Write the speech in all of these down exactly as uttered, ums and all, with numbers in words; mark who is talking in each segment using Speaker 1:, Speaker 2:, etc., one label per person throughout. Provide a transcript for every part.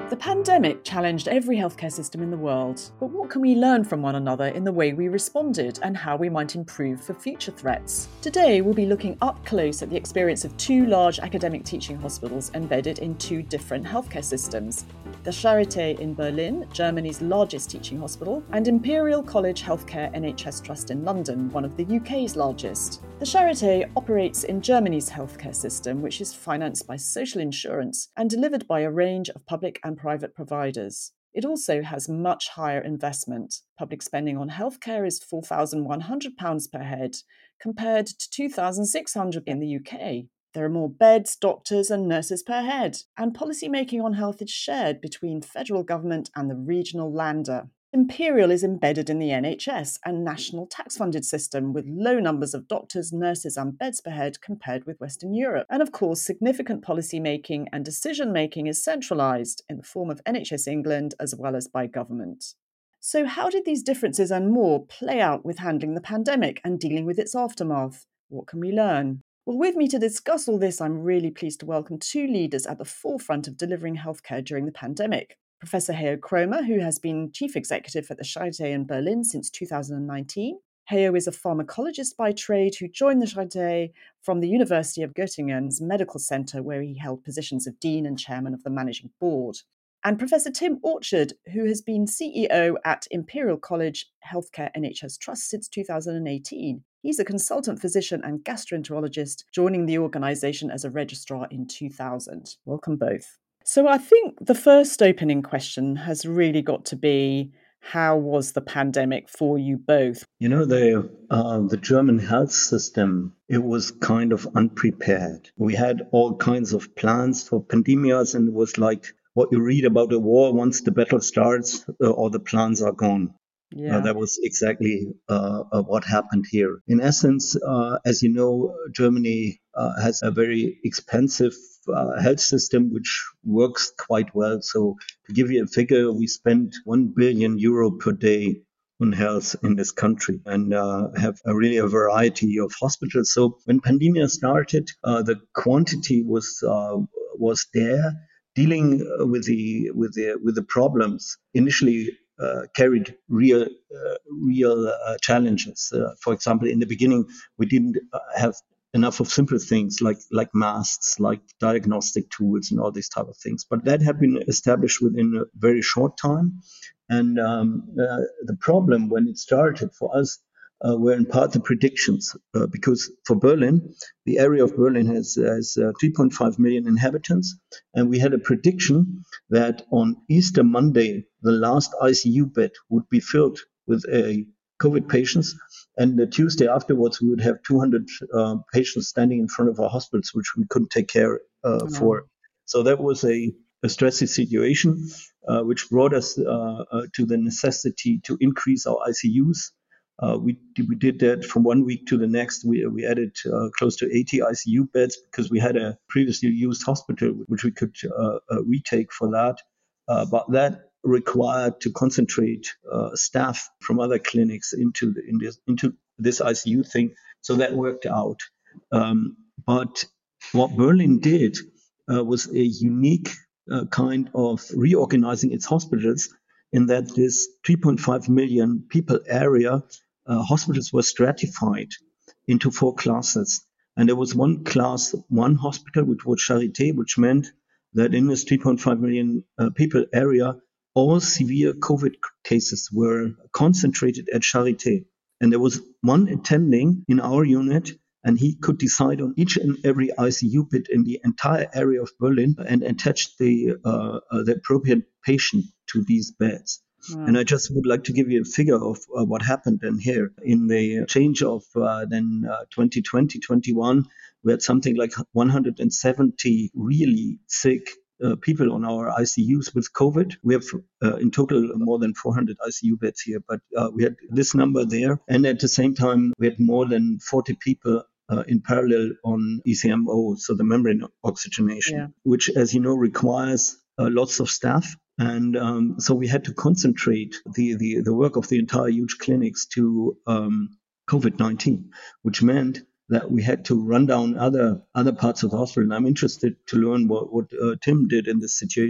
Speaker 1: The pandemic challenged every healthcare system in the world, but what can we learn from one another in the way we responded and how we might improve for future threats? Today, we'll be looking up close at the experience of two large academic teaching hospitals embedded in two different healthcare systems. The Charité in Berlin, Germany's largest teaching hospital, and Imperial College Healthcare N H S Trust in London, one of the U K's largest. The Charité operates in Germany's healthcare system, which is financed by social insurance and delivered by a range of public and private providers. It also has much higher investment. Public spending on healthcare is four thousand one hundred pounds per head, compared to two thousand six hundred pounds in the U K. There are more beds, doctors and nurses per head, and policy making on health is shared between federal government and the regional Länder. Imperial is embedded in the N H S and national tax-funded system with low numbers of doctors, nurses and beds per head compared with Western Europe. And of course, significant policy making and decision making is centralised in the form of N H S England as well as by government. So how did these differences and more play out with handling the pandemic and dealing with its aftermath? What can we learn? Well, with me to discuss all this, I'm really pleased to welcome two leaders at the forefront of delivering healthcare during the pandemic. Professor Hajo Kromer, who has been Chief Executive at the Charité in Berlin since two thousand nineteen. Hajo is a pharmacologist by trade who joined the Charité from the University of Göttingen's Medical Center, where he held positions of Dean and Chairman of the Managing Board. And Professor Tim Orchard, who has been C E O at Imperial College Healthcare N H S Trust since two thousand eighteen. He's a consultant physician and gastroenterologist, joining the organisation as a registrar in two thousand. Welcome both. So I think the first opening question has really got to be, how was the pandemic for you both?
Speaker 2: You know, the uh, the German health system, it was kind of unprepared. We had all kinds of plans for pandemias, and it was like what you read about a war: once the battle starts, uh, all the plans are gone.
Speaker 1: Yeah.
Speaker 2: Uh, that was exactly uh, uh, what happened here. In essence, uh, as you know, Germany uh, has a very expensive uh, health system which works quite well. So to give you a figure, we spend one billion euro per day on health in this country and uh, have a really a variety of hospitals. So when pandemia started, uh, the quantity was uh, was there. Dealing with the with the with the problems initially Uh, carried real, uh, real uh, challenges. Uh, for example, in the beginning, we didn't uh, have enough of simple things like like masks, like diagnostic tools, and all these type of things. But that had been established within a very short time. And um, uh, the problem when it started for us uh, were in part the predictions, uh, because for Berlin, the area of Berlin has, has uh, three point five million inhabitants, and we had a prediction that on Easter Monday, the last I C U bed would be filled with a COVID patients, and the Tuesday afterwards, we would have two hundred uh, patients standing in front of our hospitals, which we couldn't take care uh, mm-hmm. for. So that was a, a stressy situation, uh, which brought us uh, uh, to the necessity to increase our I C Us. Uh, we we did that from one week to the next. We we added uh, close to eighty I C U beds because we had a previously used hospital which we could uh, uh, retake for that. Uh, but that required to concentrate uh, staff from other clinics into the, in this, into this I C U thing. So that worked out. Um, but what Berlin did uh, was a unique uh, kind of reorganizing its hospitals, in that this three point five million people area, uh, hospitals were stratified into four classes. And there was one class, one hospital, which was Charité, which meant that in this three point five million uh, people area, all severe COVID cases were concentrated at Charité. And there was one attending in our unit, and he could decide on each and every I C U bed in the entire area of Berlin and attach the, uh, uh, the appropriate patient to these beds. Wow. And I just would like to give you a figure of uh, what happened then here. In the change of uh, then uh, twenty twenty, twenty-one, we had something like one hundred seventy really sick Uh, people on our I C Us with COVID. We have uh, in total more than four hundred I C U beds here, but uh, we had this number there. And at the same time, we had more than forty people uh, in parallel on E C M O, so the membrane oxygenation, yeah. which, as you know, requires uh, lots of staff. And um, so we had to concentrate the, the, the work of the entire huge clinics to um, COVID nineteen, which meant that we had to run down other other parts of the hospital. And I'm interested to learn what, what uh, Tim did in this situation.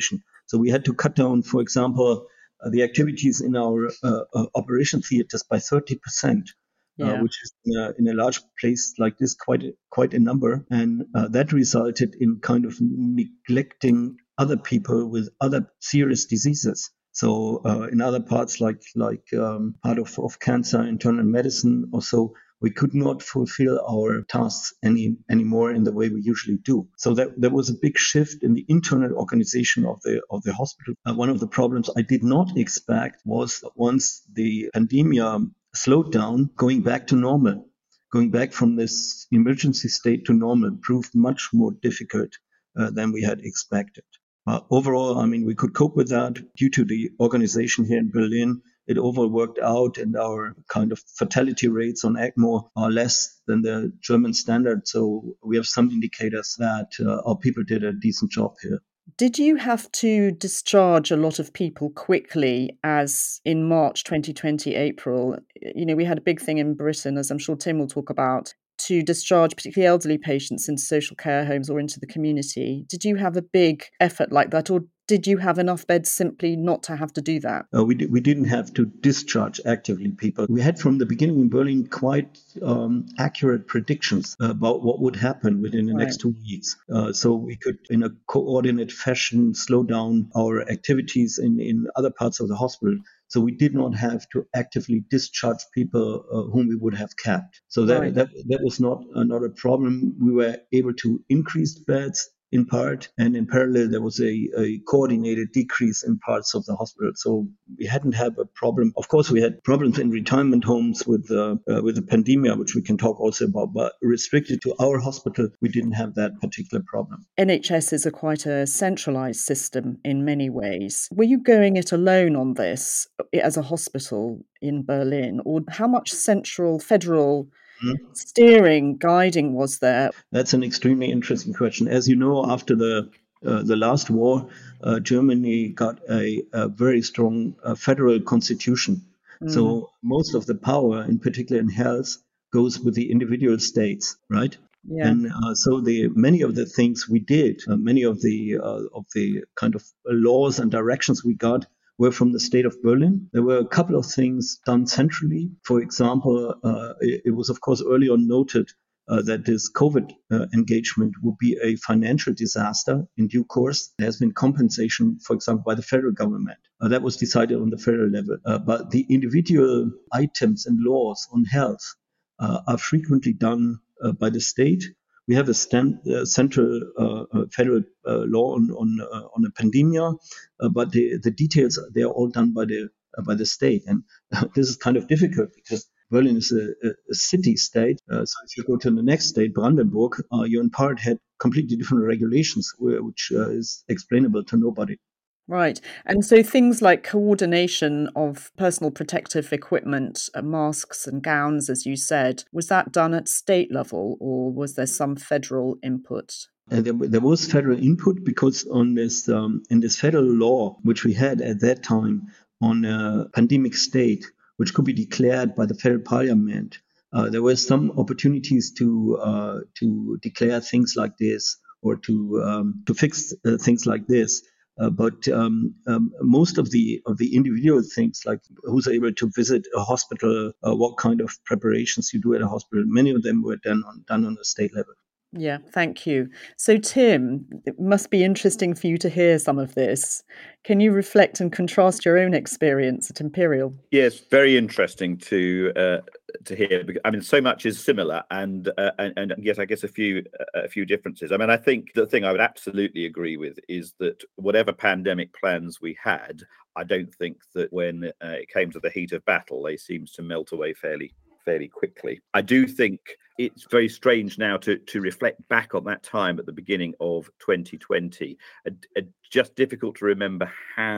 Speaker 2: So we had to cut down, for example, uh, the activities in our uh, uh, operation theaters by thirty percent. Uh,
Speaker 1: Yeah.
Speaker 2: which is in a, in a large place like this quite a, quite a number, and uh, that resulted in kind of neglecting other people with other serious diseases. So uh, in other parts like like um, part of, of cancer, internal medicine, or so, we could not fulfill our tasks any anymore in the way we usually do. So that there was a big shift in the internal organization of the of the hospital. Uh, one of the problems I did not expect was that once the pandemic slowed down, going back to normal, going back from this emergency state to normal proved much more difficult uh, than we had expected. Uh, overall, I mean, we could cope with that due to the organization here in Berlin. It overall worked out, and our kind of fatality rates on ECMO are less than the German standard. So we have some indicators that uh, our people did a decent job here.
Speaker 1: Did you have to discharge a lot of people quickly, as in March twenty twenty, April? You know, we had a big thing in Britain, as I'm sure Tim will talk about, to discharge particularly elderly patients into social care homes or into the community. Did you have a big effort like that, or did you have enough beds simply not to have to do that?
Speaker 2: Uh, we, di- we didn't have to discharge actively people. We had from the beginning in Berlin quite um, accurate predictions about what would happen within the
Speaker 1: Right.
Speaker 2: next two weeks. Uh, so we could, in a coordinate fashion, slow down our activities in, in other parts of the hospital. So we did not have to actively discharge people uh, whom we would have kept. So that
Speaker 1: Right.
Speaker 2: that, that was not uh, not a problem. We were able to increase beds in part, and in parallel there was a, a coordinated decrease in parts of the hospital. So we hadn't had a problem. Of course, we had problems in retirement homes with uh, uh, with the pandemic, which we can talk also about. But restricted to our hospital, we didn't have that particular problem.
Speaker 1: N H S is a quite a centralised system in many ways. Were you going it alone on this as a hospital in Berlin, or how much central federal
Speaker 2: Mm-hmm.
Speaker 1: steering, guiding was there?
Speaker 2: That's an extremely interesting question. As you know, after the uh, the last war, uh, Germany got a, a very strong uh, federal constitution.
Speaker 1: Mm,
Speaker 2: So most of the power, in particular in health, goes with the individual states, right?
Speaker 1: yeah,
Speaker 2: And uh, so the many of the things we did, uh, many of the uh, of the kind of laws and directions we got were from the state of Berlin. There were a couple of things done centrally. For example, uh, it, it was of course early on noted uh, that this COVID uh, engagement would be a financial disaster in due course. There has been compensation, for example, by the federal government. Uh, that was decided on the federal level. Uh, but the individual items and laws on health uh, are frequently done uh, by the state. We have a stand, uh, central uh, uh, federal uh, law on on, uh, on a pandemia, uh, but the, the details they are all done by the uh, by the state, and this is kind of difficult because Berlin is a, a city state. Uh, so if you go to the next state, Brandenburg, uh, you in part had completely different regulations, which uh, is explainable to nobody.
Speaker 1: right. And so things like coordination of personal protective equipment, uh, masks and gowns, as you said, was that done at state level, or was there some federal input?
Speaker 2: Uh, there, there was federal input because on this um, in this federal law, which we had at that time on a pandemic state, which could be declared by the federal parliament, uh, there were some opportunities to uh, to declare things like this or to um, to fix uh, things like this. Uh, but um, um, most of the of the individual things, like who's able to visit a hospital, uh, what kind of preparations you do at a hospital, many of them were done on done on the state level.
Speaker 1: Yeah, thank you. So, Tim, it must be interesting for you to hear some of this. Can you reflect and contrast your own experience at Imperial?
Speaker 3: Yes, very interesting to uh, to hear. I mean, so much is similar, and uh, and, and yet I guess a few a few differences. I mean, I think the thing I would absolutely agree with is that whatever pandemic plans we had, I don't think that when uh, it came to the heat of battle, they seemed to melt away fairly fairly quickly. I do think it's very strange now to to reflect back on that time at the beginning of twenty twenty. Uh, uh, just difficult to remember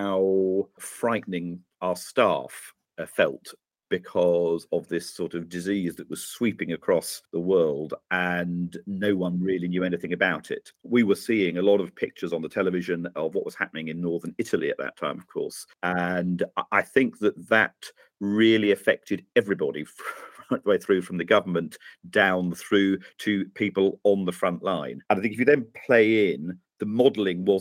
Speaker 3: how frightening our staff uh, felt because of this sort of disease that was sweeping across the world and no one really knew anything about it. We were seeing a lot of pictures on the television of what was happening in northern Italy at that time, of course. And I think that that really affected everybody right the way through, from the government down through to people on the front line. And I think if you then play in, the modelling was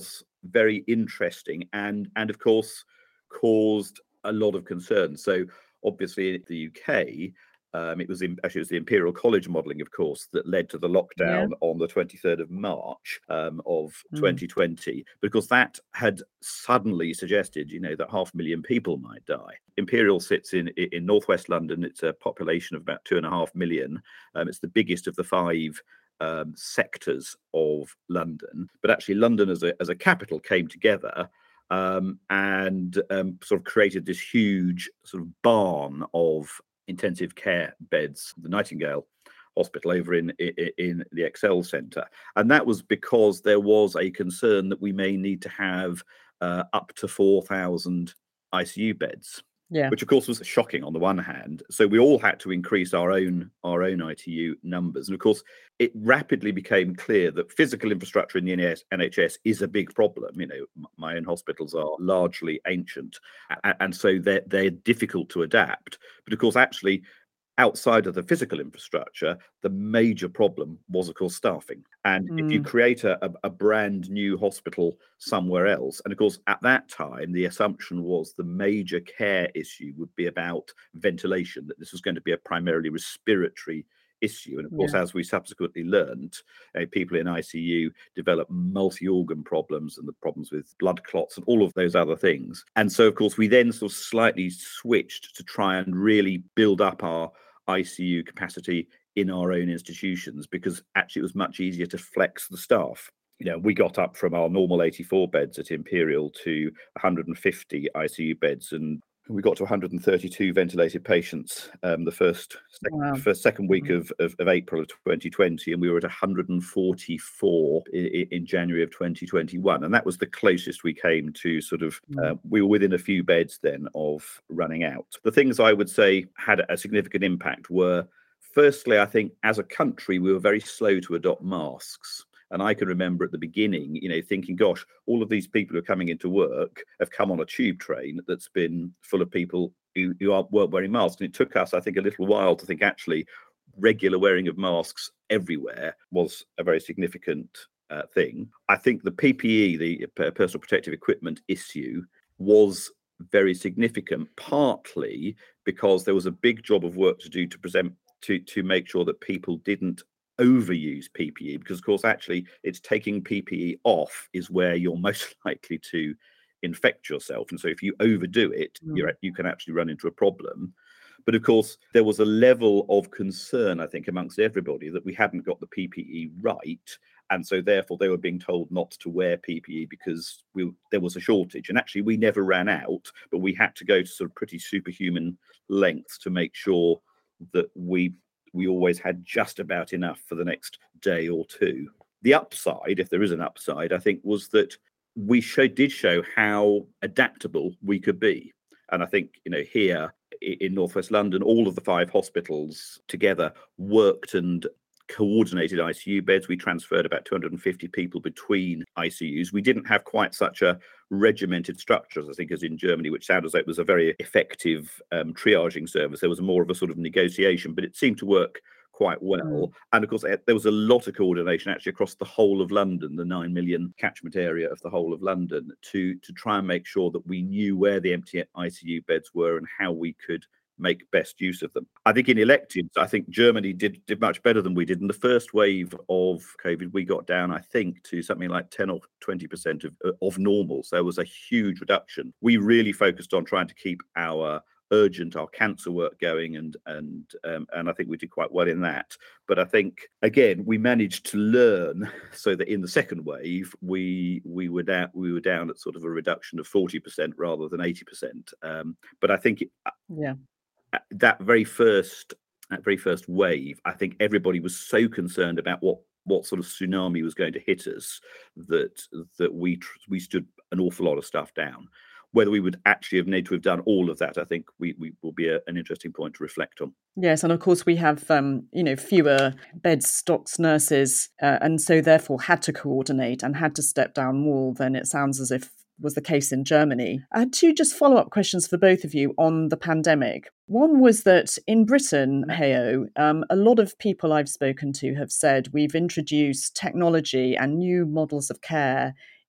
Speaker 3: very interesting and, and of course, caused a lot of concern. So obviously in the U K, um, it was in, actually it was the Imperial College modelling, of course, that led to the lockdown yeah. on the twenty-third of March um, of mm. twenty twenty, because that had suddenly suggested, you know, that half a million people might die. Imperial sits in in northwest London. It's a population of about two and a half million. Um, it's the biggest of the five um, sectors of London. But actually, London as a as a capital came together um, and um, sort of created this huge sort of barn of intensive care beds, the Nightingale Hospital over in, in, in the Excel Centre. And that was because there was a concern that we may need to have uh, up to four thousand I C U beds, yeah. which of course was shocking on the one hand. So we all had to increase our own our own I T U numbers. And of course, it rapidly became clear that physical infrastructure in the N H S is a big problem. You know, my own hospitals are largely ancient, and so they're, they're difficult to adapt. But of course, actually, outside of the physical infrastructure, the major problem was, of course, staffing. And mm. if you create a, a brand new hospital somewhere else, and of course, at that time, the assumption was the major care issue would be about ventilation, that this was going to be a primarily respiratory issue. And of course, yeah. as we subsequently learned, uh, people in I C U develop multi-organ problems and the problems with blood clots and all of those other things. And so, of course, we then sort of slightly switched to try and really build up our I C U capacity in our own institutions, because actually it was much easier to flex the staff. You know, we got up from our normal eighty-four beds at Imperial to one hundred fifty I C U beds, and we got to one hundred thirty-two ventilated patients um, the first, sec- wow. first second week of, of, of April of twenty twenty, and we were at one hundred forty-four in, in January of twenty twenty-one, and that was the closest we came to sort of. Uh, we were within a few beds then of running out. The things I would say had a significant impact were, firstly, I think as a country we were very slow to adopt masks. And I can remember at the beginning, you know, thinking, gosh, all of these people who are coming into work have come on a tube train that's been full of people who, who aren't, weren't wearing masks. And it took us, I think, a little while to think actually regular wearing of masks everywhere was a very significant uh, thing. I think the P P E, the personal protective equipment issue, was very significant, partly because there was a big job of work to do to present to, to make sure that people didn't overuse P P E, because of course actually it's taking P P E off is where you're most likely to infect yourself, and so if you overdo it mm. you're, you can actually run into a problem. But of course there was a level of concern, I think, amongst everybody that we hadn't got the P P E right, and so therefore they were being told not to wear P P E because we, there was a shortage. And actually we never ran out, but we had to go to sort of pretty superhuman lengths to make sure that we we always had just about enough for the next day or two. The upside, if there is an upside, I think, was that we show, did show how adaptable we could be. And I think, you know, here in Northwest London, all of the five hospitals together worked and coordinated I C U beds. We transferred about two hundred fifty people between I C Us. We didn't have quite such a regimented structure, as I think, as in Germany, which sounded as though it was a very effective um, triaging service. There was more of a sort of negotiation, but it seemed to work quite well. Mm. And of course, there was a lot of coordination actually across the whole of London, the nine million catchment area of the whole of London, to, to try and make sure that we knew where the empty I C U beds were and how we could make best use of them. I think in electives, I think Germany did did much better than we did. In the first wave of COVID, we got down, I think, to something like ten or twenty percent of, of normal. So there was a huge reduction. We really focused on trying to keep our urgent, our cancer work going, and and um, and I think we did quite well in that. But I think, again, we managed to learn so that in the second wave, we we were down we were down at sort of a reduction of forty percent rather than eighty percent. Um, but I think, yeah. That very first, that very first wave, I think everybody was so concerned about what, what sort of tsunami was going to hit us that that we we stood an awful lot of stuff down. Whether we would actually have needed to have done all of that, I think we, we will be a, an interesting point to reflect on.
Speaker 1: Yes, and of course we have um, you know fewer beds, stocks, nurses, uh, and so therefore had to coordinate and had to step down more than it sounds as if was the case in Germany. I had two just follow-up questions for both of you on the pandemic. One was that in Britain, heyo, um, a lot of people I've spoken to have said we've introduced technology and new models of care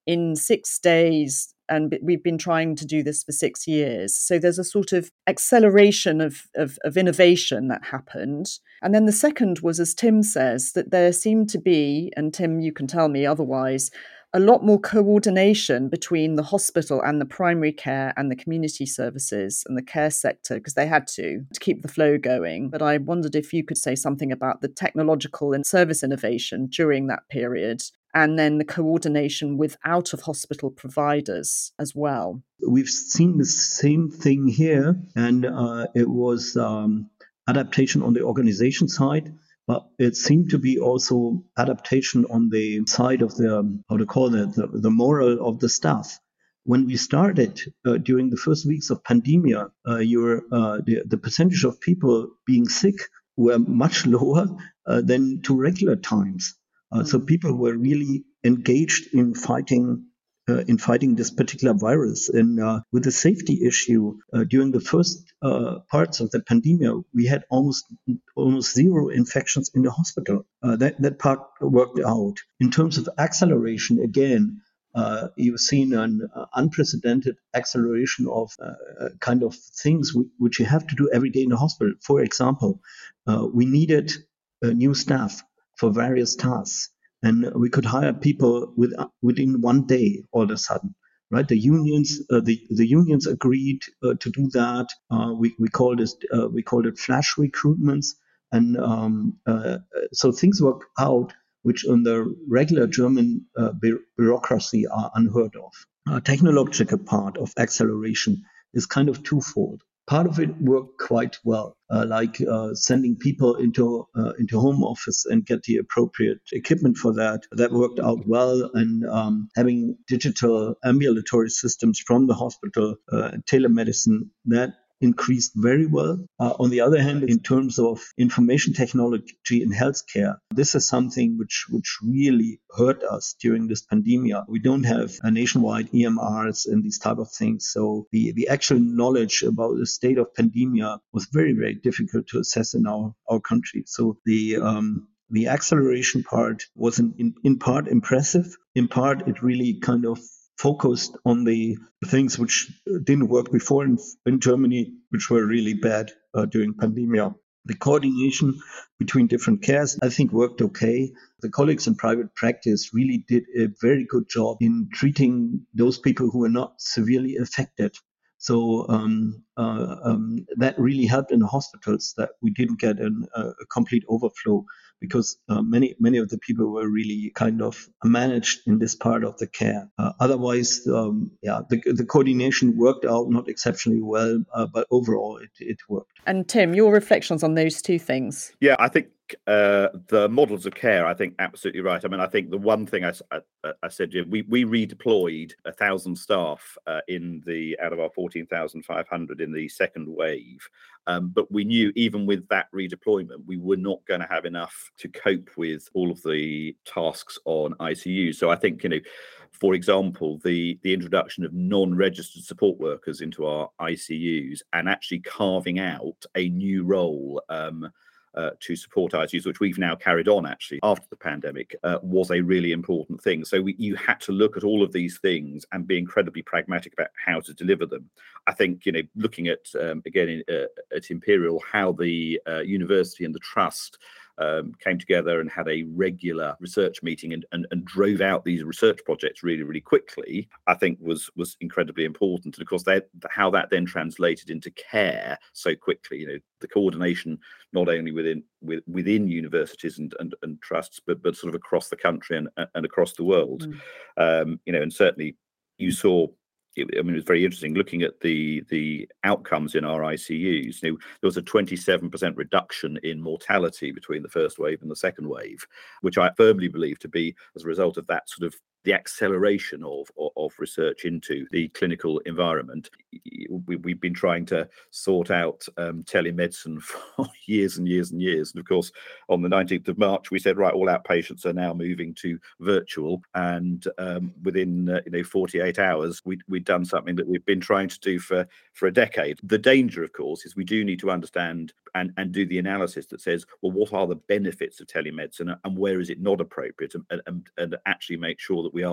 Speaker 1: in six days. And we've been trying to do this for six years. So there's a sort of acceleration of, of, of innovation that happened. And then the second was, as Tim says, that there seemed to be, and Tim, you can tell me otherwise, a lot more coordination between the hospital and the primary care and the community services and the care sector, because they had to, to keep the flow going. But I wondered if you could say something about the technological and service innovation during that period, and then the coordination with out-of-hospital providers as well.
Speaker 2: We've seen the same thing here, and uh, it was um, adaptation on the organization side. But it seemed to be also adaptation on the side of the, how to call it, the, the moral of the staff. When we started uh, during the first weeks of pandemia, uh, your, uh, the, the percentage of people being sick were much lower uh, than to regular times. Uh, mm-hmm. So people were really engaged in fighting Uh, in fighting this particular virus. And uh, with the safety issue, uh, during the first uh, parts of the pandemia, we had almost almost zero infections in the hospital. Uh, that, that part worked out. In terms of acceleration, again, uh, you've seen an uh, unprecedented acceleration of uh, kind of things w- which you have to do every day in the hospital. For example, uh, we needed uh, new staff for various tasks. And we could hire people with, within one day all of a sudden, right? The unions, uh, the, the unions agreed uh, to do that. Uh, we we called it uh, we called it flash recruitments, and um, uh, so things work out which on the regular German uh, bu- bureaucracy are unheard of. A technological part of acceleration is kind of twofold. Part of it worked quite well, uh, like uh, sending people into uh, into home office and get the appropriate equipment for that. That worked out well, and um, having digital ambulatory systems from the hospital, uh, telemedicine, that increased very well. Uh, on the other hand, in terms of information technology in healthcare, this is something which which really hurt us during this pandemia. We don't have a nationwide E M Rs and these type of things. So the, the actual knowledge about the state of pandemia was very, very difficult to assess in our, our country. So the um, the acceleration part was in, in, in part impressive. In part, it really kind of focused on the things which didn't work before in, in Germany, which were really bad uh, during pandemia. The coordination between different cares, I think, worked okay. The colleagues in private practice really did a very good job in treating those people who were not severely affected. So um, uh, um, that really helped in the hospitals, that we didn't get an, uh, a complete overflow, because uh, many many of the people were really kind of managed in this part of the care. Uh, otherwise, um, yeah, the, the coordination worked out not exceptionally well, uh, but overall it, it worked.
Speaker 1: And Tim, your reflections on those two things?
Speaker 3: Yeah, I think uh, the models of care, I think absolutely right. I mean, I think the one thing I, I, I said, we we redeployed a thousand staff uh, in the out of our fourteen thousand five hundred in the second wave. Um, but we knew even with that redeployment, we were not going to have enough to cope with all of the tasks on I C U. So I think, you know, for example, the, the introduction of non-registered support workers into our I C Us and actually carving out a new role um, uh, to support I C Us, which we've now carried on actually after the pandemic, uh, was a really important thing. So we, you had to look at all of these things and be incredibly pragmatic about how to deliver them. I think, you know, looking at, um, again, in, uh, at Imperial, how the uh, university and the trust Um, came together and had a regular research meeting and, and, and drove out these research projects really, really quickly, I think was was incredibly important. And of course, that, how that then translated into care so quickly, you know, the coordination not only within with, within universities and, and, and trusts, but but sort of across the country and, and across the world. Mm. Um, you know, and certainly you saw, I mean, it was very interesting looking at the the outcomes in our I C Us. You know, there was a twenty-seven percent reduction in mortality between the first wave and the second wave, which I firmly believe to be as a result of that sort of the acceleration of, of, of research into the clinical environment. We, we've been trying to sort out um, telemedicine for years and years and years. And of course, on the nineteenth of March, we said, right, all outpatients are now moving to virtual. And um, within uh, you know forty-eight hours, we, we'd done something that we've been trying to do for, for a decade. The danger, of course, is we do need to understand and, and do the analysis that says, well, what are the benefits of telemedicine and where is it not appropriate, and, and, and actually make sure that we are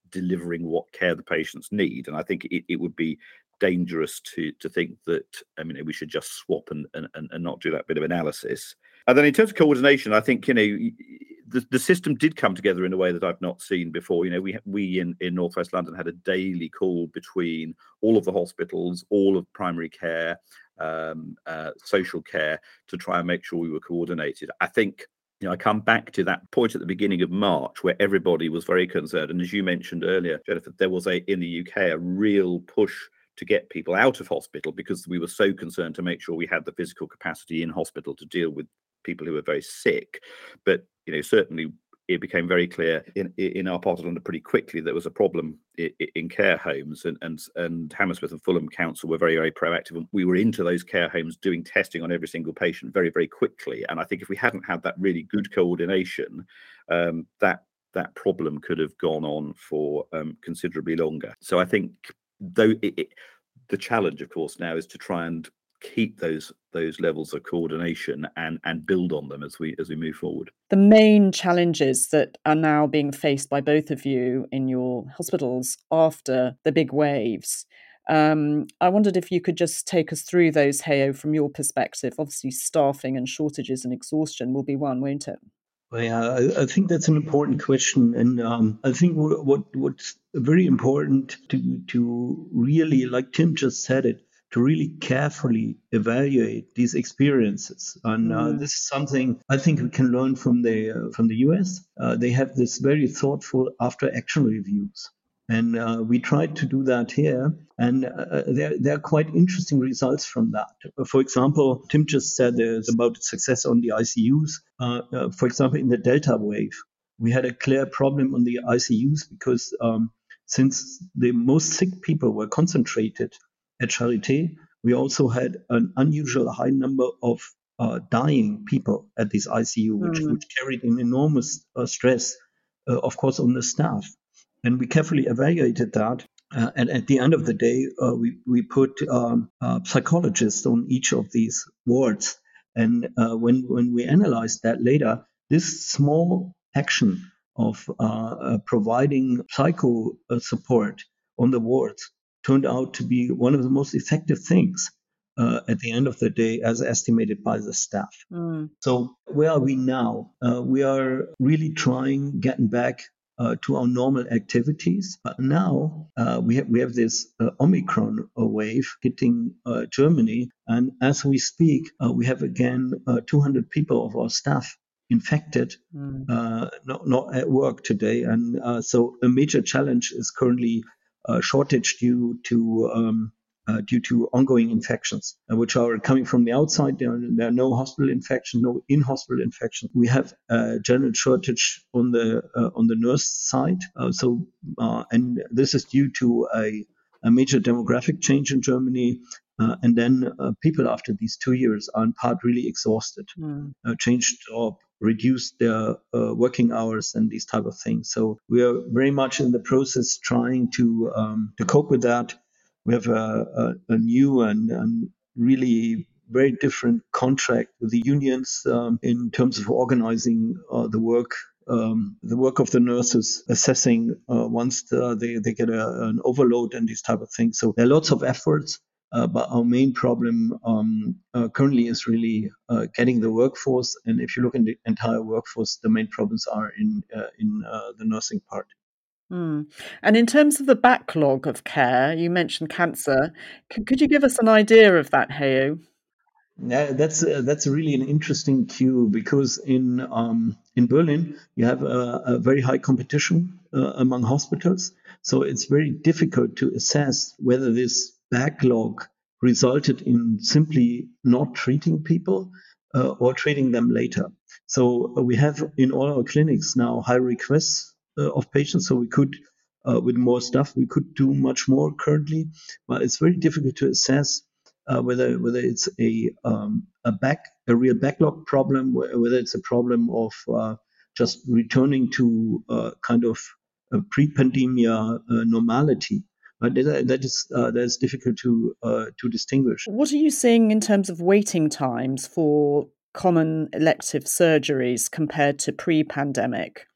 Speaker 3: delivering what care the patients need. And I think it, it would be dangerous to to think that, I mean, we should just swap and, and, and not do that bit of analysis. And then in terms of coordination, I think, you know, the, the system did come together in a way that I've not seen before. You know, we we in, in Northwest London had a daily call between all of the hospitals, all of primary care, um, uh, social care, to try and make sure we were coordinated. I think, you know, I come back to that point at the beginning of March where everybody was very concerned. And as you mentioned earlier, Jennifer, there was a in the U K a real push to get people out of hospital because we were so concerned to make sure we had the physical capacity in hospital to deal with people who were very sick. But, you know, certainly it became very clear in in our part of London pretty quickly there was a problem in, in care homes, and, and and Hammersmith and Fulham Council were very, very proactive. And we were into those care homes doing testing on every single patient very, very quickly. And I think if we hadn't had that really good coordination, um, that that problem could have gone on for um, considerably longer. So I think though it, it, the challenge, of course, now is to try and keep those those levels of coordination and and build on them as we as we move forward.
Speaker 1: The main challenges that are now being faced by both of you in your hospitals after the big waves, um, I wondered if you could just take us through those, Hayo, from your perspective. Obviously, staffing and shortages and exhaustion will be one, won't it?
Speaker 2: Well, yeah, I, I think that's an important question, and um, I think what, what what's very important to to really, like Tim just said it, to really carefully evaluate these experiences. And uh,
Speaker 1: Mm.
Speaker 2: this is something I think we can learn from the uh, from the U S. Uh, they have this very thoughtful after action reviews. And uh, we tried to do that here, and uh, there, there are quite interesting results from that. For example, Tim just said there's about success on the I C Us. Uh, uh, for example, in the Delta wave, we had a clear problem on the I C Us because um, since the most sick people were concentrated at Charité, we also had an unusual high number of uh, dying people at this I C U, which,
Speaker 1: Mm.
Speaker 2: which carried an enormous uh, stress, uh, of course, on the staff. And we carefully evaluated that. Uh, and at the end of the day, uh, we, we put um, uh, psychologists on each of these wards. And uh, when, when we analyzed that later, this small action of uh, uh, providing psycho uh, support on the wards turned out to be one of the most effective things uh, at the end of the day, as estimated by the staff.
Speaker 1: Mm.
Speaker 2: So where are we now? Uh, we are really trying, getting back uh, to our normal activities. But now uh, we have we have this uh, Omicron wave hitting uh, Germany, and as we speak, uh, we have again uh, two hundred people of our staff infected,
Speaker 1: Mm.
Speaker 2: uh, not not at work today, and uh, so a major challenge is currently a shortage due to um, uh, due to ongoing infections, uh, which are coming from the outside. There are, there are no hospital infection, no in-hospital infection. We have a general shortage on the uh, on the nurse side. Uh, so, uh, and this is due to a, a major demographic change in Germany. Uh, and then uh, people after these two years are in part really exhausted,
Speaker 1: Mm.
Speaker 2: uh, changed job, reduced their uh, working hours, and these type of things. So we are very much in the process trying to um, to cope with that. We have a, a, a new and, and really very different contract with the unions um, in terms of organizing uh, the work. Um, the work of the nurses, assessing uh, once the, they, they get a, an overload and these type of things. So there are lots of efforts, uh, but our main problem um, uh, currently is really uh, getting the workforce. And if you look in the entire workforce, the main problems are in uh, in uh, the nursing part.
Speaker 1: Mm. And in terms of the backlog of care, you mentioned cancer. C- could you give us an idea of that, Hayo?
Speaker 2: Yeah, that's uh, that's really an interesting cue because in um, in Berlin you have a, a very high competition uh, among hospitals, so it's very difficult to assess whether this backlog resulted in simply not treating people uh, or treating them later. So uh, we have in all our clinics now high requests uh, of patients, so we could. Uh, with more stuff, we could do much more currently, but it's very difficult to assess uh, whether whether it's a um, a back a real backlog problem, whether it's a problem of uh, just returning to uh, kind of a pre-pandemia uh, normality. But that, that is uh, that is difficult to uh, to distinguish.
Speaker 1: What are you seeing in terms of waiting times for common elective surgeries compared to pre-pandemic?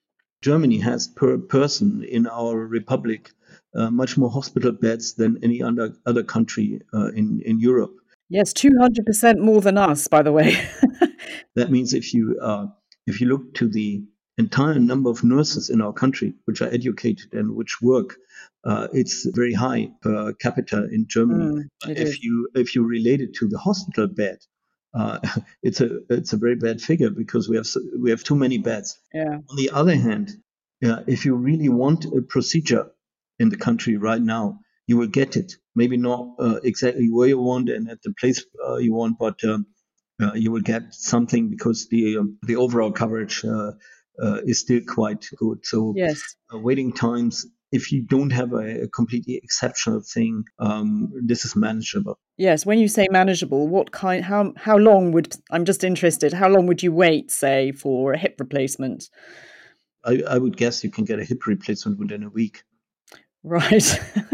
Speaker 2: Germany has per person in our republic uh, much more hospital beds than any other other country uh, in in Europe.
Speaker 1: Yes, two hundred percent more than us, by the way.
Speaker 2: That means if you uh, if you look to the entire number of nurses in our country, which are educated and which work, uh, it's very high per capita in Germany.
Speaker 1: Mm, it
Speaker 2: If
Speaker 1: is.
Speaker 2: you if you relate it to the hospital bed, uh, it's a it's a very bad figure because we have so, we have too many beds.
Speaker 1: Yeah.
Speaker 2: On the other hand, yeah, if you really want a procedure in the country right now, you will get it. Maybe not uh, exactly where you want and at the place uh, you want, but um, uh, you will get something because the um, the overall coverage uh, uh, is still quite good. So
Speaker 1: Yes.
Speaker 2: uh, waiting times, if you don't have a, a completely exceptional thing, um, this is manageable.
Speaker 1: Yes. When you say manageable, what kind? How how long would I'm just interested? How long would you wait, say, for a hip replacement?
Speaker 2: I, I would guess you can get a hip replacement within a week.
Speaker 1: Right.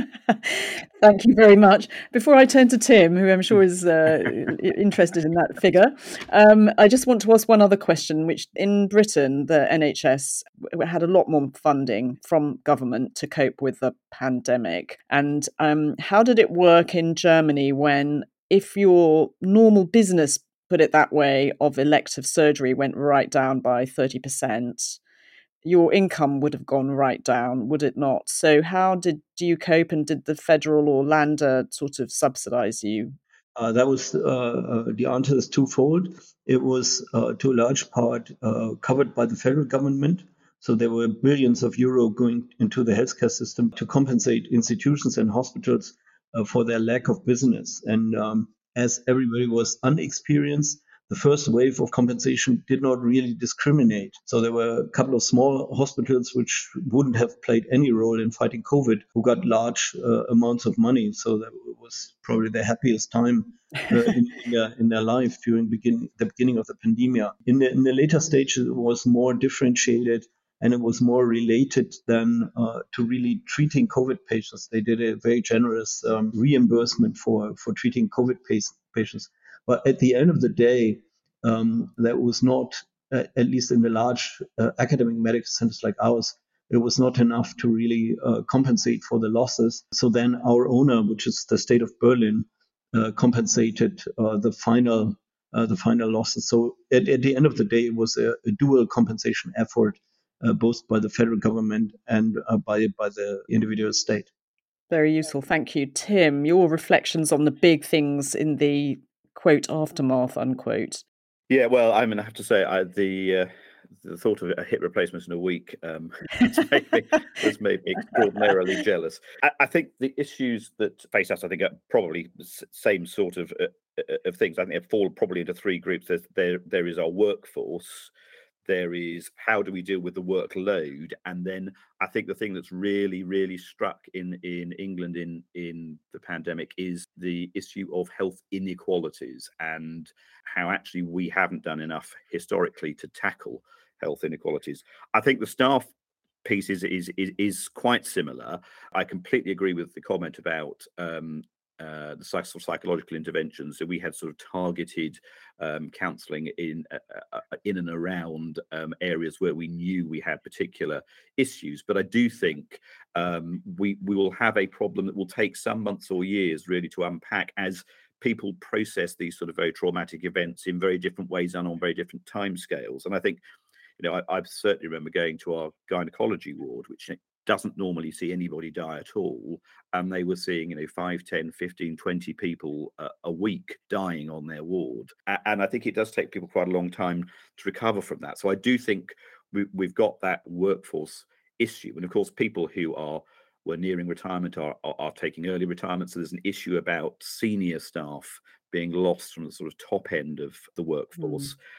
Speaker 1: Thank you very much. Before I turn to Tim, who I'm sure is uh, interested in that figure, um, I just want to ask one other question, which in Britain, the N H S had a lot more funding from government to cope with the pandemic. And um, how did it work in Germany when, if your normal business, put it that way, of elective surgery went right down by thirty percent? Your income would have gone right down, would it not? So how did you cope, and did the federal or Länder sort of subsidize you?
Speaker 2: Uh, that was uh, uh, the answer is twofold. It was uh, to a large part uh, covered by the federal government. So there were billions of euro going into the healthcare system to compensate institutions and hospitals uh, for their lack of business. And um, as everybody was unexperienced, the first wave of compensation did not really discriminate. So there were a couple of small hospitals which wouldn't have played any role in fighting COVID who got large uh, amounts of money. So that was probably the happiest time uh, in, in, their, in their life during begin, the beginning of the pandemic. In the, in the later stages, it was more differentiated and it was more related than uh, to really treating COVID patients. They did a very generous um, reimbursement for, for treating COVID patients. But at the end of the day, um, that was not, uh, at least in the large uh, academic medical centers like ours, it was not enough to really uh, compensate for the losses. So then our owner, which is the state of Berlin, uh, compensated uh, the final uh, the final losses. So at, at the end of the day, it was a, a dual compensation effort, uh, both by the federal government and uh, by by the individual state.
Speaker 1: Very useful. Thank you. Tim, your reflections on the big things in the quote aftermath, unquote.
Speaker 3: Yeah, well, I mean, I have to say, I, the uh, the thought of a hip replacement in a week um, has, made me, has made me extraordinarily jealous. I, I think the issues that face us, I think, are probably the same sort of uh, of things. I think they fall probably into three groups. There's, there, there is our workforce. There is how do we deal with the workload, and then I think the thing that's really, really struck in in England in in the pandemic is the issue of health inequalities and how actually we haven't done enough historically to tackle health inequalities. I think the staff piece is is is, is quite similar. I completely agree with the comment about um, uh, the psych- psychological interventions. So we had sort of targeted um, counselling in uh, uh, in and around um, areas where we knew we had particular issues. But I do think um, we we will have a problem that will take some months or years really to unpack as people process these sort of very traumatic events in very different ways and on very different timescales. And I think, you know, I, I certainly remember going to our gynecology ward, which doesn't normally see anybody die at all. And they were seeing, you know, five, ten, fifteen, twenty people uh, a week dying on their ward. And I think it does take people quite a long time to recover from that. So I do think we, we've got that workforce issue. And of course, people who are were nearing retirement are, are, are taking early retirement. So there's an issue about senior staff being lost from the sort of top end of the workforce. Mm.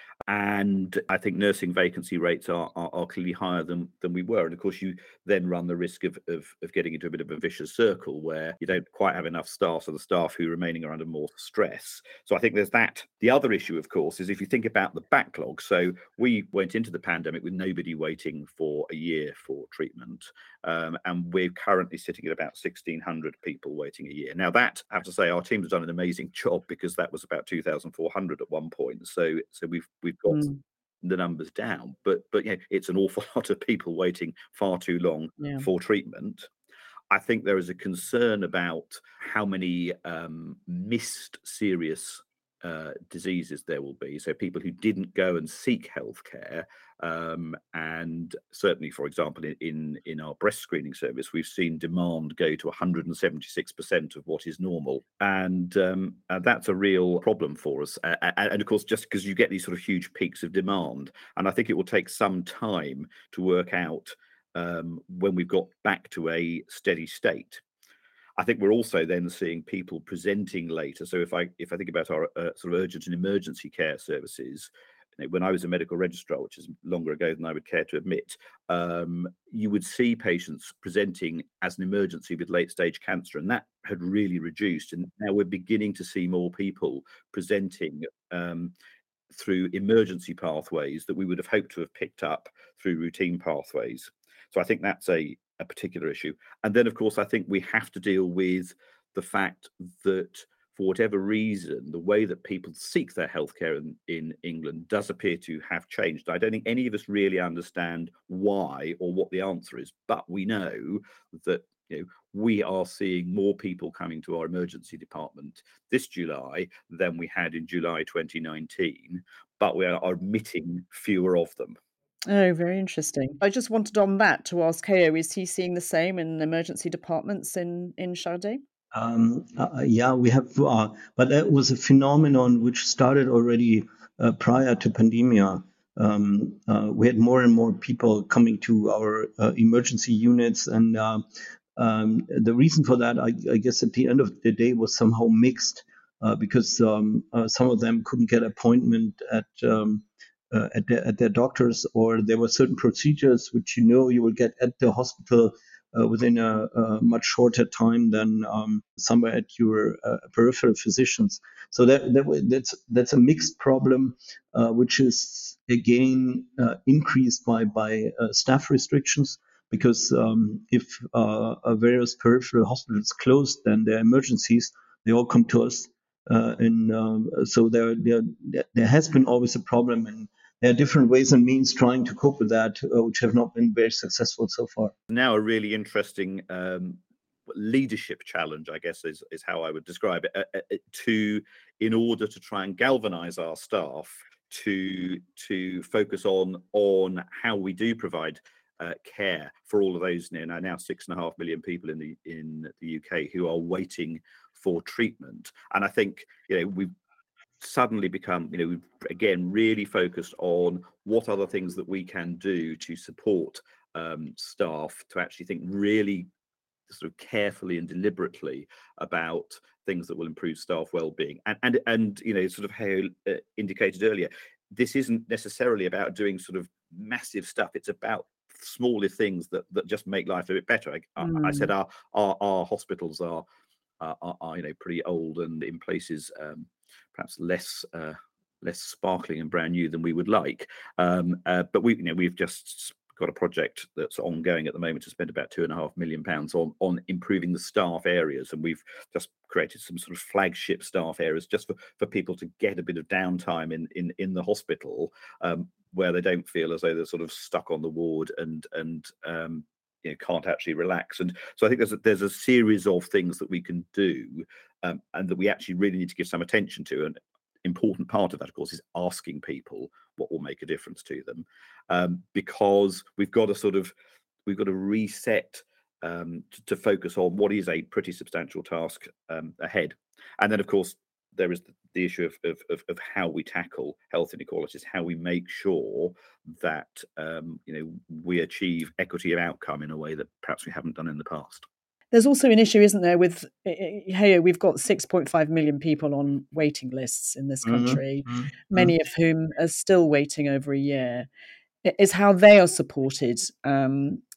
Speaker 3: And I think nursing vacancy rates are, are, are clearly higher than, than we were. And of course, you then run the risk of, of, of getting into a bit of a vicious circle where you don't quite have enough staff, so the staff who are remaining are under more stress. So I think there's that. The other issue, of course, is if you think about the backlog. So we went into the pandemic with nobody waiting for a year for treatment. Um, and we're currently sitting at about sixteen hundred people waiting a year. Now that, I have to say, our team has done an amazing job because that was about two thousand four hundred at one point. So so we've we've got mm. the numbers down, but but you know, it's an awful lot of people waiting far too long
Speaker 1: Yeah.
Speaker 3: for treatment. I think there is a concern about how many um, missed serious uh, diseases there will be. So people who didn't go and seek healthcare, um, and certainly, for example, in, in in our breast screening service, we've seen demand go to one hundred seventy-six percent of what is normal, and um, uh, that's a real problem for us. Uh, and, and of course, just because you get these sort of huge peaks of demand, and I think it will take some time to work out um, when we've got back to a steady state. I think we're also then seeing people presenting later. So if I if I think about our uh, sort of urgent and emergency care services, you know, when I was a medical registrar, which is longer ago than I would care to admit, um, you would see patients presenting as an emergency with late stage cancer, and that had really reduced. And now we're beginning to see more people presenting um, through emergency pathways that we would have hoped to have picked up through routine pathways. So I think that's a, a particular issue. And then, of course, I think we have to deal with the fact that for whatever reason, the way that people seek their healthcare in, in England does appear to have changed. I don't think any of us really understand why or what the answer is, but we know that you know, we are seeing more people coming to our emergency department this July than we had in July twenty nineteen, but we are admitting fewer of them.
Speaker 1: Oh, very interesting. I just wanted on that to ask Heyo, is he seeing the same in emergency departments in, in Sade?
Speaker 2: Um, uh, yeah, we have, uh, but that was a phenomenon which started already uh, prior to pandemia. Um, uh, we had more and more people coming to our uh, emergency units, and uh, um, the reason for that, I, I guess, at the end of the day, was somehow mixed uh, because um, uh, some of them couldn't get appointment at um, uh, at, their, at their doctors, or there were certain procedures which you know you will get at the hospital Uh, within a, a much shorter time than um, somewhere at your uh, peripheral physicians. So that, that that's that's a mixed problem, uh, which is again uh, increased by by uh, staff restrictions. Because um, if uh, various peripheral hospitals closed, then their emergencies they all come to us, uh, and um, so there, there there has been always a problem, and there are different ways and means trying to cope with that, uh, which have not been very successful so far.
Speaker 3: Now, a really interesting um, leadership challenge, I guess, is, is how I would describe it, uh, uh, to in order to try and galvanize our staff to to focus on on how we do provide uh, care for all of those you know, now six and a half million people in the in the U K who are waiting for treatment. And I think you know we've suddenly become, you know, we've again really focused on what other things that we can do to support um, staff to actually think really sort of carefully and deliberately about things that will improve staff well-being. And and and you know, sort of how uh, indicated earlier, this isn't necessarily about doing sort of massive stuff. It's about smaller things that that just make life a bit better. I, mm. I said our our, our hospitals are, are are you know pretty old and in places. Um, perhaps less uh, less sparkling and brand new than we would like. Um, uh, but we, you know, we've just got a project that's ongoing at the moment to spend about two and a half million pounds on on improving the staff areas, and we've just created some sort of flagship staff areas just for, for people to get a bit of downtime in in in the hospital, um, where they don't feel as though they're sort of stuck on the ward and and um, you know, can't actually relax. And so I think there's a, there's a series of things that we can do, um, and that we actually really need to give some attention to. And important part of that, of course, is asking people what will make a difference to them, um, because we've got to sort of we've got to reset um, to, to focus on what is a pretty substantial task um, ahead. And then, of course, there is the, the issue of, of, of, of how we tackle health inequalities, how we make sure that um, you know we achieve equity of outcome in a way that perhaps we haven't done in the past.
Speaker 1: There's also an issue, isn't there, with, hey, we've got six point five million people on waiting lists in this country, mm-hmm. many mm-hmm. of whom are still waiting over a year, is how they are supported um,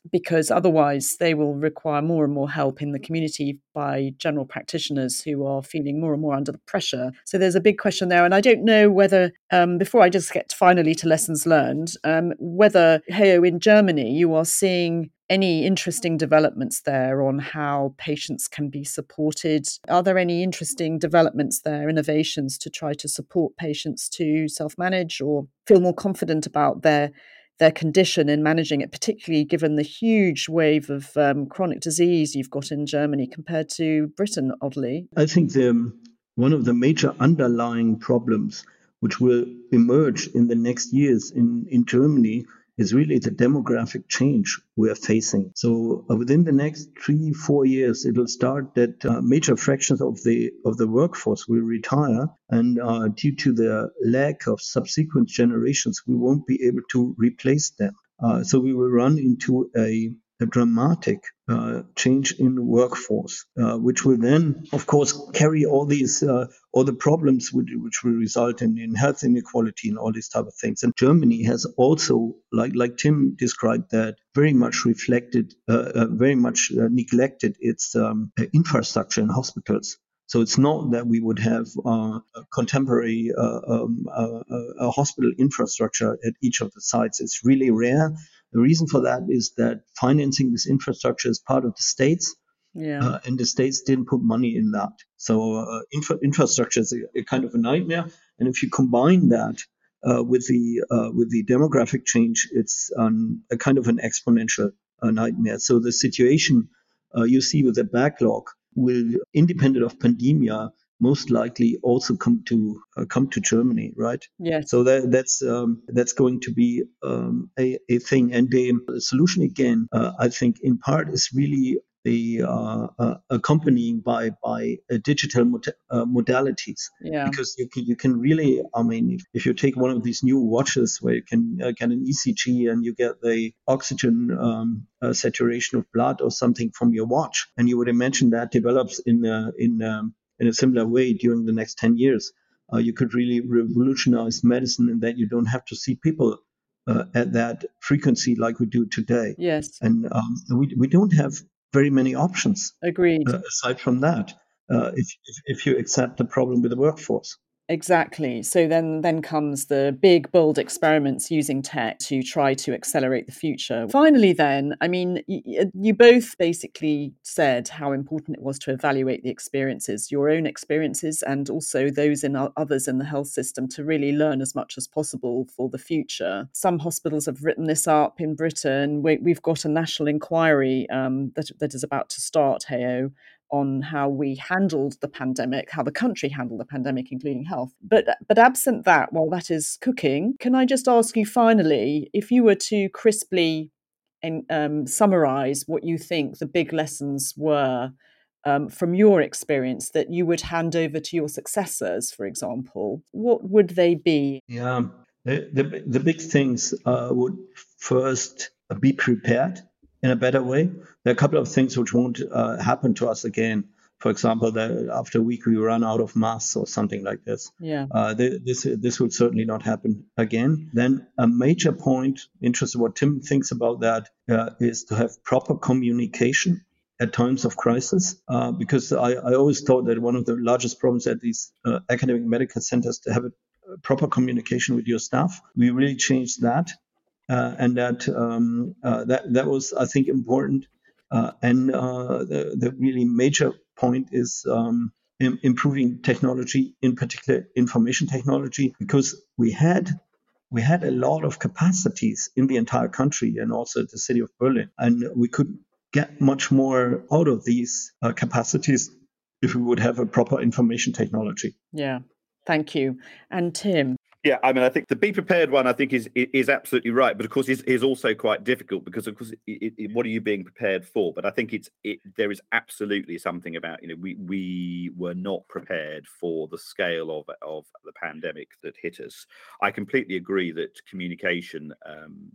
Speaker 1: because otherwise they will require more and more help in the community by general practitioners who are feeling more and more under the pressure. So there's a big question there. And I don't know whether, um, before I just get finally to lessons learned, um, whether, Heo, in Germany, you are seeing any interesting developments there on how patients can be supported? Are there any interesting developments there, innovations to try to support patients to self-manage or feel more confident about their their condition in managing it, particularly given the huge wave of um, chronic disease you've got in Germany compared to Britain, oddly?
Speaker 2: I think the, one of the major underlying problems which will emerge in the next years in, in Germany is really the demographic change we are facing. So uh, within the next three, four years, it will start that uh, major fractions of the of the workforce will retire, and uh, due to the lack of subsequent generations, we won't be able to replace them. Uh, so we will run into a a dramatic uh, change in the workforce, uh, which will then, of course, carry all these uh, all the problems which, which will result in, in health inequality and all these type of things. And Germany has also, like like Tim described, that very much reflected, uh, uh, very much uh, neglected its um, infrastructure in hospitals. So it's not that we would have uh, a contemporary uh, um, uh, a hospital infrastructure at each of the sites. It's really rare. The reason for that is that financing this infrastructure is part of the states,
Speaker 1: Yeah.
Speaker 2: uh, and the states didn't put money in that. So uh, infra- infrastructure is a, a kind of a nightmare. And if you combine that uh, with the uh, with the demographic change, it's um, a kind of an exponential uh, nightmare. So the situation uh, you see with the backlog will, independent of pandemia, most likely also come to uh, come to Germany, right?
Speaker 1: Yes.
Speaker 2: So that, that's um, that's going to be um, a, a thing. And the solution, again, uh, I think, in part, is really the uh, uh, accompanying by by uh, digital mod- uh, modalities.
Speaker 1: Yeah.
Speaker 2: Because you can you can really, I mean, if, if you take one of these new watches where you can uh, get an E C G and you get the oxygen um, uh, saturation of blood or something from your watch, and you would imagine that develops in uh, in um, in a similar way during the next ten years. Uh, you could really revolutionize medicine in that you don't have to see people uh, at that frequency like we do today.
Speaker 1: Yes.
Speaker 2: And um, we, we don't have very many options
Speaker 1: Agreed.
Speaker 2: uh, aside from that, uh, if, if, if you accept the problem with the workforce.
Speaker 1: Exactly. So then, then comes the big, bold experiments using tech to try to accelerate the future. Finally, then, I mean, y- you both basically said how important it was to evaluate the experiences, your own experiences, and also those in others in the health system, to really learn as much as possible for the future. Some hospitals have written this up in Britain. We, we've got a national inquiry um, that, that is about to start, Heo, on how we handled the pandemic, how the country handled the pandemic, including health. But but absent that, while that is cooking, can I just ask you finally, if you were to crisply and, um, summarize what you think the big lessons were um, from your experience that you would hand over to your successors, for example, what would they be?
Speaker 2: Yeah, the, the, the big things uh, would first be prepared in a better way. There are a couple of things which won't uh, happen to us again. For example, that after a week we run out of masks or something like this.
Speaker 1: Yeah.
Speaker 2: Uh, th- this this would certainly not happen again. Then a major point, interested what Tim thinks about that, uh, is to have proper communication at times of crisis. Uh, because I, I always thought that one of the largest problems at these uh, academic medical centers to have a proper communication with your staff. We really changed that. Uh, and that um, uh, that that was, I think, important. Uh, and uh, the the really major point is um, im- improving technology, in particular information technology, because we had we had a lot of capacities in the entire country and also at the city of Berlin, and we could get much more out of these uh, capacities if we would have a proper information technology.
Speaker 1: Yeah. Thank you. And Tim?
Speaker 3: Yeah, I mean, I think the be prepared one, I think, is is absolutely right, but of course, is is also quite difficult because, of course, it, it, what are you being prepared for? But I think it's it, there is absolutely something about, you know, we we were not prepared for the scale of of the pandemic that hit us. I completely agree that communication um,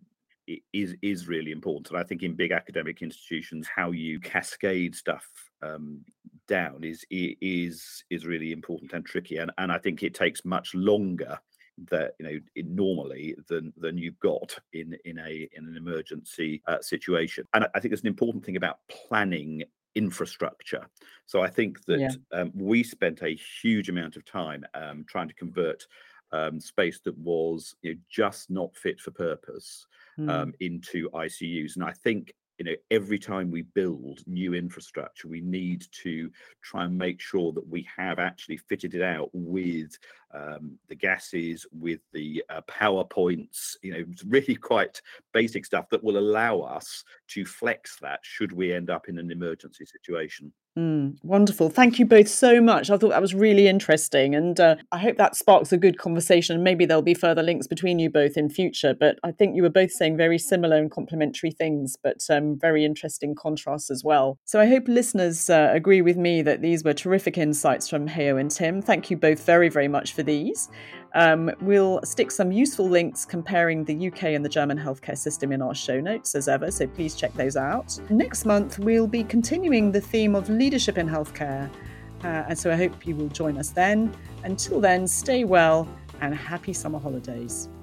Speaker 3: is is really important, and I think in big academic institutions, how you cascade stuff um, down is is is really important and tricky, and and I think it takes much longer that you know in normally than than you've got in in a in an emergency uh, situation. And I think there's an important thing about planning infrastructure. So I think that
Speaker 1: Yeah.
Speaker 3: um, we spent a huge amount of time um, trying to convert um, space that was you know, just not fit for purpose
Speaker 1: Mm.
Speaker 3: um, into I C Us. And I think you know every time we build new infrastructure, we need to try and make sure that we have actually fitted it out with um, the gases, with the uh, power points, you know, really quite basic stuff that will allow us to flex that should we end up in an emergency situation.
Speaker 1: Mm, wonderful. Thank you both so much. I thought that was really interesting, and uh, I hope that sparks a good conversation. Maybe there'll be further links between you both in future, but I think you were both saying very similar and complementary things, but um, very interesting contrasts as well. So I hope listeners uh, agree with me that these were terrific insights from Heo and Tim. Thank you both very, very much for these. Um, we'll stick some useful links comparing the U K and the German healthcare system in our show notes as ever, so please check those out. Next month, we'll be continuing the theme of leadership in healthcare, uh, and so I hope you will join us then. Until then, stay well and happy summer holidays.